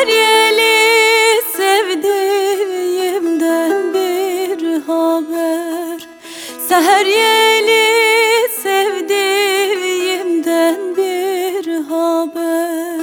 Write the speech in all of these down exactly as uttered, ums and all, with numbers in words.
Seher yeli sevdiğimden bir haber. Seher yeli sevdiğimden bir haber.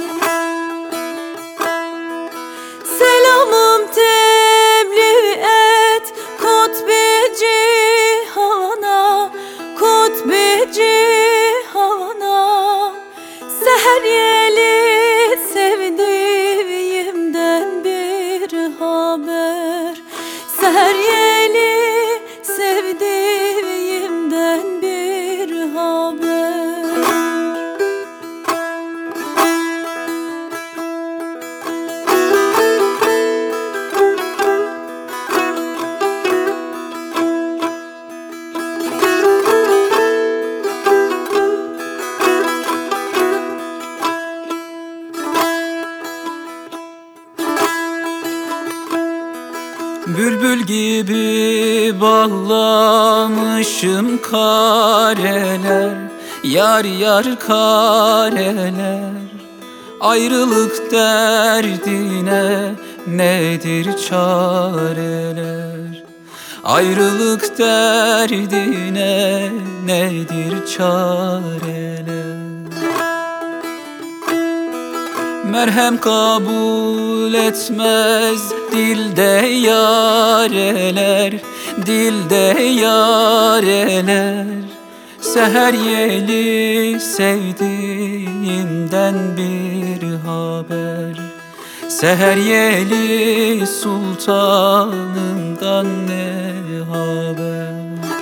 Selamım tebliğ et kutbi cihana, kutbi cihana. Seher yeli sevdiğimden bir haber. Seher yeli sevdiğimden bir haber. Bülbül gibi bağlamışım kareler, yar yar kareler. Ayrılık derdine nedir çareler? Ayrılık derdine nedir çareler? Merhem kabul etmez dilde yareler, dilde yareler. Seher yeli sevdiğimden bir haber. Seher yeli sultanımdan ne haber?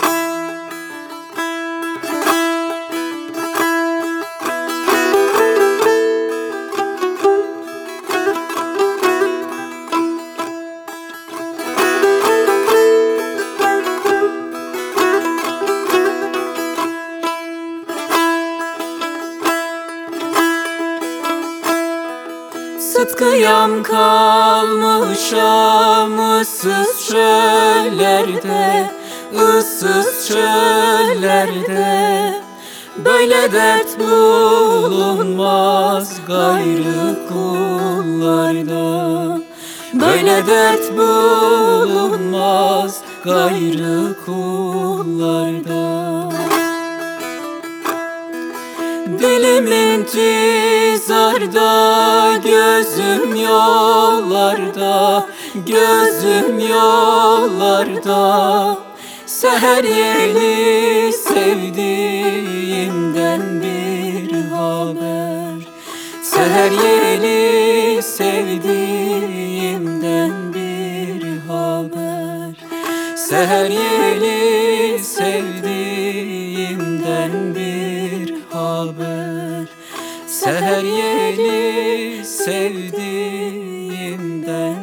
Sıtkıyam kalmışam ıssız çöllerde, ıssız çöllerde. Böyle dert bulunmaz gayrı kullarda. Böyle dert bulunmaz gayrı kullarda. Dilim intizarda, gözüm yollarda, gözüm yollarda. Seher yeli sevdiğimden bir haber. Seher yeli sevdiğimden bir haber. Seher yeli sevdiğimden bir haber. Seher yeli sevdiğimden